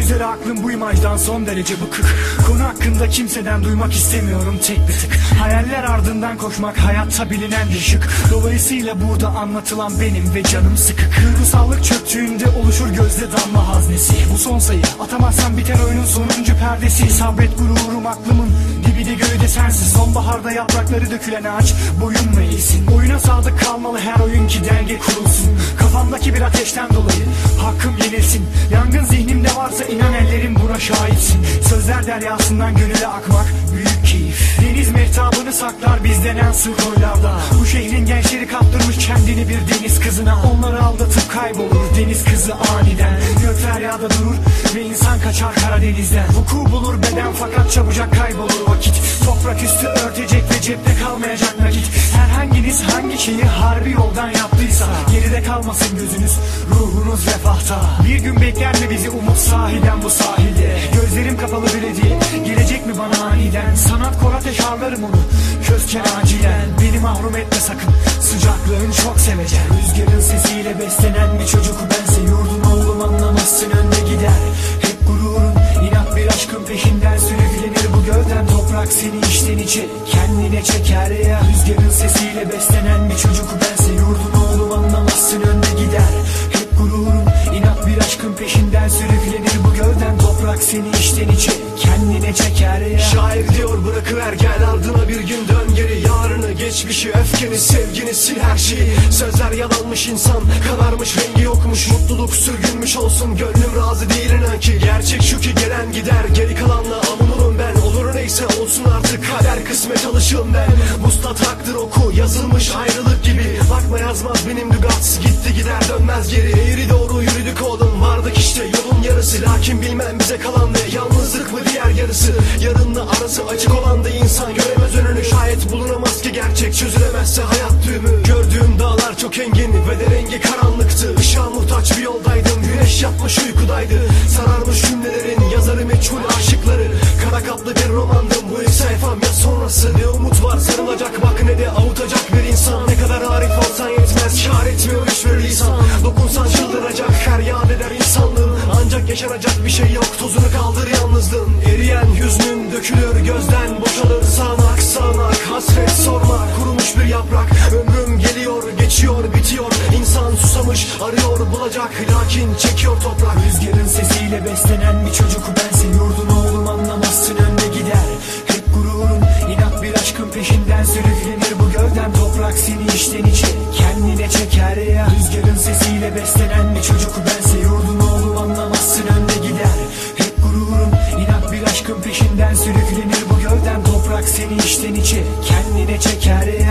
üzere aklım bu imajdan son derece bıkık. Konu hakkında kimseden duymak istemiyorum tek bir tık. Hayaller ardından koşmak hayatta bilinen bir şık. Dolayısıyla burada anlatılan benim ve canım sıkık. Duygusallık çöktüğünde oluşur gözde damla haznesi. Bu son sayı atamazsam biter oyunun sonuncu perdesi. Sabret gururum aklımın dibide gövde sensiz. Sonbaharda yaprakları dökülen ağaç boyun mu eğsin? Oyuna sadık kalmalı her oyun ki denge kurulsun. Kafamdaki bir ateşten dolayı hakkım yenilsin. Yangın zihnimde varsa inan ellerim buna şahitsin. Sözler deryasından gönüle akmak büyük keyif. Deniz mehtabını saklar bizden en sığ koylarda. Bu şehrin gençleri kaptırmış kendini bir deniz kızına. Onları aldatıp kaybolur deniz kızı aniden. Gök feryada durur ve insan kaçar Karadeniz'den. Vuku bulur beden fakat çabucak kaybolur vakit. Toprak üstü örtecek ve cepte kalmayacak nakit. Herhanginiz hangi şeyi harbi yoldan yaptıysa geride kalmasın gözünüz, ruhunuz refahta. Bir gün bekler mi bizi umut sahiden bu sahilde? Gözlerim kapalı bile değil, gelecek mi bana aniden? Sanat kor ateş harlarım onu közken acilen. Beni mahrum etme sakın, sıcaklığın çok sevecen. Rüzgarın sesiyle beslenen bir çocuk bense. Yurdun oğlum anlamazsın önde gider. Hep gururun inat bir aşkın peşinden sürüklenir bu gövden. Toprak seni içten içe kendine çeker ya. Rüzgarın sesiyle beslenen bir çocuk bense. Yurdun oğlum anlamazsın önde gider. Hep gururun inat bir aşkın peşinden sürüklenir bu gövden. Toprak seni içten içe kendine çeker ya. Şair diyor bırakıver gel ardına bir gün dön geri. Yarını geçmişi öfkeni sevgini sil her şeyi. Sözler yalanmış insan kararmış rengi yokmuş. Mutluluk sürgünmüş olsun gönlüm razı değil inan ki. Gerçek şu ki gelen gider geri kalanla avunurum ben. Olur neyse olsun artık kader kısmet alışım ben. Vuslat haktır oku yazılmış ayrılık gibi. Bakma yazmaz benim lügat gitti gider dönmez geri. Eğri doğru yürüdük oğlum vardık işte yolun yarısı. Lakin bilmem bize kalan ne yalnızlık mı diğer yarısı. Yarınla arası açık olan da insan göremez önünü. Şayet bulunamaz ki gerçek çözülemezse hayat düğümü. Gördüğüm dağlar çok engin ve de rengi karanlıktı. Işığa muhtaç bir yoldaydım güneş yatmış uykudaydı. Sararmış cümlelerin yazarı meçhul aşıkları. Kara kaplı bir romandım bu ilk sayfam ya sonrası. Ne umut var sarılacak bak ne de avutacak bir insan. Ne kadar arif olsan yetmez kâr etmiyor hiçbir lisan. Dokunsan çıldıracak feryat eder insanlığın. Ancak yaşanacak bir şey yok tozunu kaldır yalnızlığın. Eriyen hüznün dökülür gözden boşalır sağanak sağanak. Hasret sorma kurumuş bir yaprak. Ömrüm geliyor geçiyor bitiyor. İnsan susamış arıyor bulacak lakin çekiyor toprak. Rüzgarın sesiyle beslenen bir çocuk bense. Yurdun oğlum anlamazsın önde gider. Hep gururun inat bir aşkın peşinden sürüklenir bu gövden. Toprak seni içten içe kendine çeker ya. Rüzgarın sesiyle beslenen bir çocuk bense. Yurdun oğlum anlamazsın önde gider. Hep gururun inat bir aşkın peşinden sürüklenir bu gövden. Toprak seni içten içe kendine çeker ya.